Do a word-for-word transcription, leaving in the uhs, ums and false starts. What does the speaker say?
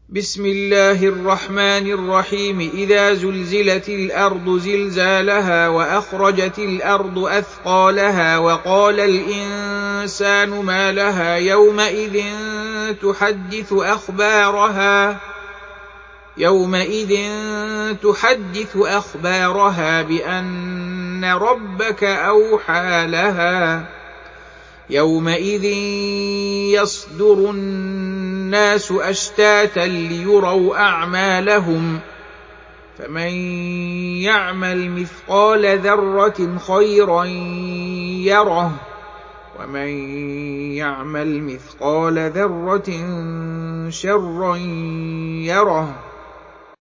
بسم الله الرحمن الرحيم إذا زلزلت الأرض زلزالها وأخرجت الأرض أثقالها وقال الإنسان ما لها يومئذ تحدث أخبارها يومئذ تحدث أخبارها بأن ربك أوحى لها يومئذ يصدر الناس أشتاتا ليروا أعمالهم فمن يعمل مثقال ذرة خيرا يره ومن يعمل مثقال ذرة شرا يره